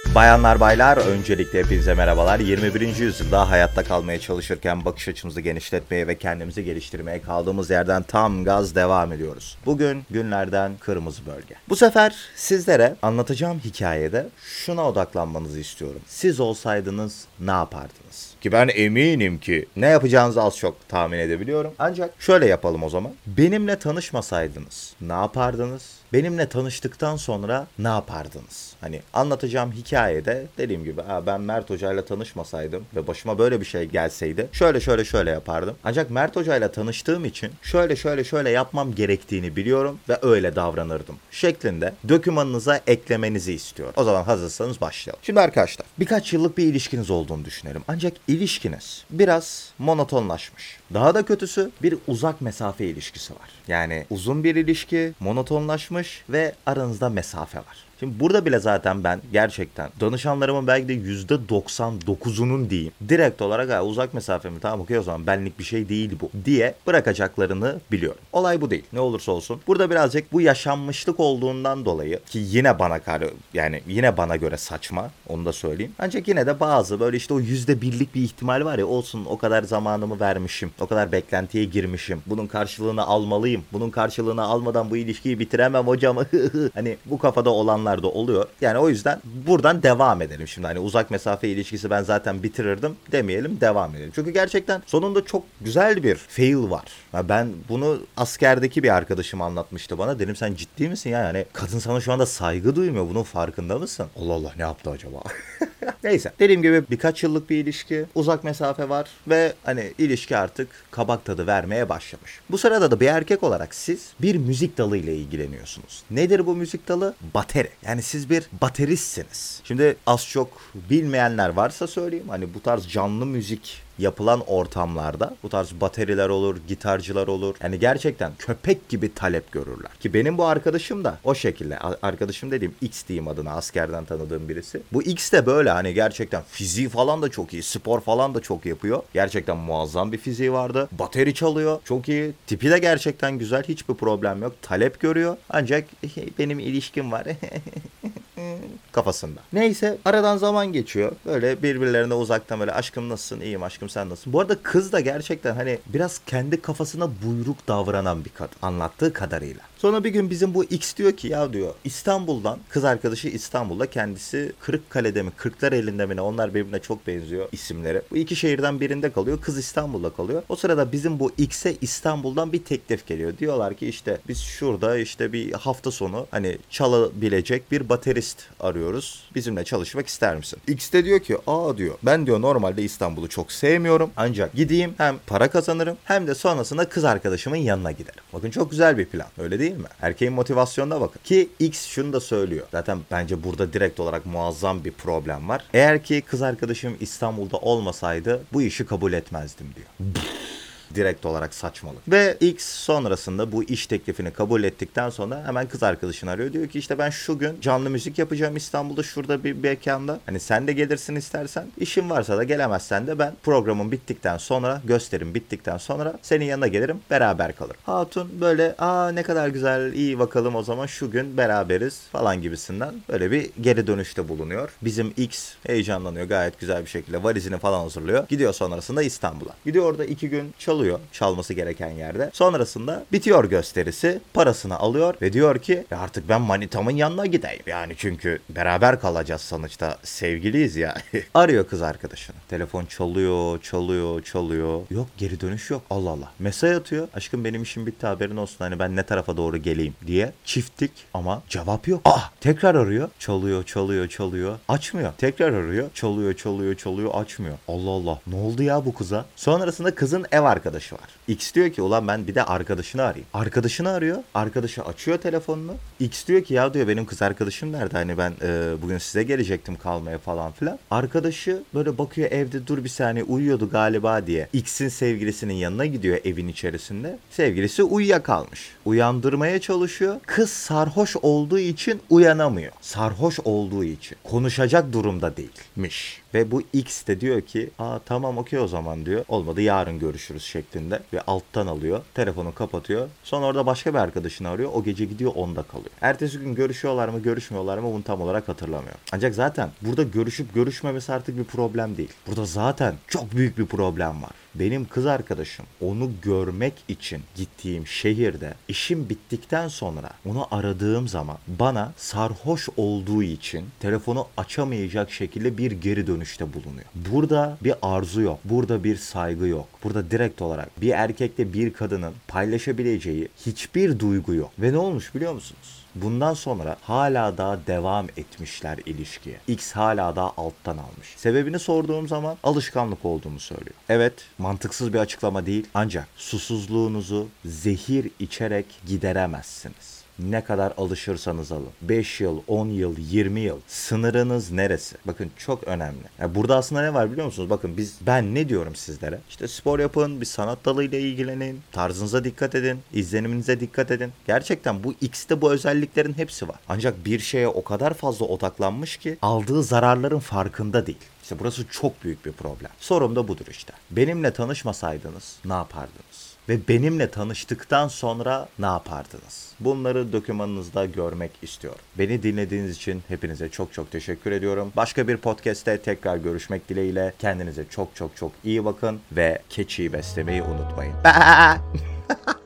Bayanlar baylar, öncelikle hepinize merhabalar. 21. yüzyılda hayatta kalmaya çalışırken bakış açımızı genişletmeye ve kendimizi geliştirmeye kaldığımız yerden tam gaz devam ediyoruz. Bugün günlerden kırmızı bölge. Bu sefer sizlere anlatacağım hikayede şuna odaklanmanızı istiyorum. Siz olsaydınız ne yapardınız? Ki ben eminim ki ne yapacağınızı az çok tahmin edebiliyorum. Ancak şöyle yapalım o zaman. Benimle tanışmasaydınız ne yapardınız? Benimle tanıştıktan sonra ne yapardınız? Hani anlatacağım hikayede dediğim gibi ben Mert Hoca ile tanışmasaydım ve başıma böyle bir şey gelseydi şöyle yapardım. Ancak Mert Hoca ile tanıştığım için şöyle yapmam gerektiğini biliyorum ve öyle davranırdım şeklinde dokümanınıza eklemenizi istiyorum. O zaman hazırsanız başlayalım. Şimdi arkadaşlar, birkaç yıllık bir ilişkiniz olduğunu düşünelim. Ancak ilişkiniz biraz monotonlaşmış. Daha da kötüsü bir uzak mesafe ilişkisi var. Yani uzun bir ilişki, monotonlaşmış ve aranızda mesafe var. Şimdi burada bile zaten ben gerçekten danışanlarımın belki de %99'unun diyeyim. Direkt olarak uzak mesafe mi, tamam okey o zaman benlik bir şey değil bu diye bırakacaklarını biliyorum. Olay bu değil. Ne olursa olsun. Burada birazcık bu yaşanmışlık olduğundan dolayı ki yine bana göre saçma, onu da söyleyeyim. Ancak yine de bazı böyle işte o %1'lik bir ihtimal var ya, olsun o kadar zamanımı vermişim. O kadar beklentiye girmişim. Bunun karşılığını almalıyım. Bunun karşılığını almadan bu ilişkiyi bitiremem hocam. Hani bu kafada olanlar da oluyor. Yani o yüzden buradan devam edelim şimdi. Hani uzak mesafe ilişkisi ben zaten bitirirdim demeyelim, devam edelim. Çünkü gerçekten sonunda çok güzel bir fail var. Ben bunu askerdeki bir arkadaşım anlatmıştı bana. Dedim sen ciddi misin ya? Yani kadın sana şu anda saygı duymuyor. Bunun farkında mısın? Allah Allah, ne yaptı acaba? Neyse. Dediğim gibi birkaç yıllık bir ilişki. Uzak mesafe var ve hani ilişki artık kabak tadı vermeye başlamış. Bu sırada da bir erkek olarak siz bir müzik dalı ile ilgileniyorsunuz. Nedir bu müzik dalı? Bateri. Yani siz bir bateristsiniz. Şimdi az çok bilmeyenler varsa söyleyeyim. Hani bu tarz canlı müzik yapılan ortamlarda bu tarz bateriler olur, gitarcılar olur. Yani gerçekten köpek gibi talep görürler. Ki benim bu arkadaşım da o şekilde. Arkadaşım dediğim X diyeyim adına, askerden tanıdığım birisi. Bu X de böyle hani gerçekten fiziği falan da çok iyi, spor falan da çok yapıyor. Gerçekten muazzam bir fiziği vardı. Bateri çalıyor, çok iyi. Tipi de gerçekten güzel, hiçbir problem yok. Talep görüyor. Ancak benim ilişkim var. Kafasında. Neyse, aradan zaman geçiyor. Böyle birbirlerine uzaktan böyle aşkım nasılsın, iyiyim aşkım sen nasılsın. Bu arada kız da gerçekten hani biraz kendi kafasına buyruk davranan bir kadın. Anlattığı kadarıyla. Sonra bir gün bizim bu X diyor ki ya diyor İstanbul'dan, kız arkadaşı İstanbul'da, kendisi Kırıkkale'de mi Kırklareli'nde mi ne, onlar birbirine çok benziyor isimleri. Bu iki şehirden birinde kalıyor, kız İstanbul'da kalıyor. O sırada bizim bu X'e İstanbul'dan bir teklif geliyor. Diyorlar ki işte biz şurada işte bir hafta sonu hani çalabilecek bir baterist arıyoruz. Bizimle çalışmak ister misin? X de diyor ki diyor ben diyor normalde İstanbul'u çok sevmiyorum. Ancak gideyim hem para kazanırım hem de sonrasında kız arkadaşımın yanına giderim. Bakın çok güzel bir plan. Öyle değil mi? Erkeğin motivasyonuna bakın. Ki X şunu da söylüyor. Zaten bence burada direkt olarak muazzam bir problem var. Eğer ki kız arkadaşım İstanbul'da olmasaydı bu işi kabul etmezdim diyor. Direkt olarak saçmalık. Ve X sonrasında bu iş teklifini kabul ettikten sonra hemen kız arkadaşını arıyor. Diyor ki işte ben şu gün canlı müzik yapacağım İstanbul'da şurada bir mekanda. Hani sen de gelirsin istersen. İşin varsa da gelemezsen de ben programım bittikten sonra, gösterim bittikten sonra senin yanına gelirim, beraber kalırım. Hatun böyle ne kadar güzel, iyi bakalım o zaman şu gün beraberiz falan gibisinden böyle bir geri dönüşte bulunuyor. Bizim X heyecanlanıyor gayet güzel bir şekilde, valizini falan hazırlıyor. Gidiyor sonrasında İstanbul'a. Gidiyor orada 2 gün çalması gereken yerde. Sonrasında bitiyor gösterisi. Parasını alıyor ve diyor ki artık ben manitamın yanına gideyim. Yani çünkü beraber kalacağız sonuçta. Sevgiliyiz ya. Arıyor kız arkadaşını. Telefon çalıyor. Yok, geri dönüş yok. Allah Allah. Mesaj atıyor. Aşkım benim işim bitti, haberin olsun. Hani ben ne tarafa doğru geleyim diye. Çiftlik ama cevap yok. Tekrar arıyor. Çalıyor. Açmıyor. Tekrar arıyor. Çalıyor. Açmıyor. Allah Allah. Ne oldu ya bu kıza? Sonrasında kızın ev arkadaşı var. X diyor ki ulan ben bir de arkadaşını arayayım. Arkadaşını arıyor. Arkadaşı açıyor telefonunu. X diyor ki ya diyor benim kız arkadaşım nerede? Hani ben bugün size gelecektim kalmaya falan filan. Arkadaşı böyle bakıyor evde, dur bir saniye uyuyordu galiba diye. X'in sevgilisinin yanına gidiyor evin içerisinde. Sevgilisi uyuyakalmış. Uyandırmaya çalışıyor. Kız sarhoş olduğu için uyanamıyor. Sarhoş olduğu için. Konuşacak durumda değilmiş. Ve bu X de diyor ki tamam okey o zaman diyor. Olmadı yarın görüşürüz şeklinde. Ve alttan alıyor. Telefonu kapatıyor. Sonra orada başka bir arkadaşını arıyor. O gece gidiyor onda kalıyor. Ertesi gün görüşüyorlar mı görüşmüyorlar mı bunu tam olarak hatırlamıyor. Ancak zaten burada görüşüp görüşmemesi artık bir problem değil. Burada zaten çok büyük bir problem var. Benim kız arkadaşım onu görmek için gittiğim şehirde işim bittikten sonra onu aradığım zaman bana sarhoş olduğu için telefonu açamayacak şekilde bir geri dönüşte bulunuyor. Burada bir arzu yok. Burada bir saygı yok. Burada direkt olarak bir erkekle bir kadının paylaşabileceği hiçbir duygu yok. Ve ne olmuş biliyor musunuz? Bundan sonra hala daha devam etmişler ilişkiye. X hala daha alttan almış. Sebebini sorduğum zaman alışkanlık olduğunu söylüyor. Evet, mantıksız bir açıklama değil ancak susuzluğunuzu zehir içerek gideremezsiniz. Ne kadar alışırsanız alın. 5 yıl, 10 yıl, 20 yıl. Sınırınız neresi? Bakın çok önemli. Yani burada aslında ne var biliyor musunuz? Bakın ben ne diyorum sizlere? İşte spor yapın, bir sanat dalıyla ilgilenin, tarzınıza dikkat edin, izleniminize dikkat edin. Gerçekten bu X'te bu özelliklerin hepsi var. Ancak bir şeye o kadar fazla odaklanmış ki aldığı zararların farkında değil. İşte burası çok büyük bir problem. Sorum da budur işte. Benimle tanışmasaydınız ne yapardınız? Ve benimle tanıştıktan sonra ne yapardınız? Bunları dokümanınızda görmek istiyorum. Beni dinlediğiniz için hepinize çok çok teşekkür ediyorum. Başka bir podcast'te tekrar görüşmek dileğiyle. Kendinize çok çok çok iyi bakın ve keçiyi beslemeyi unutmayın.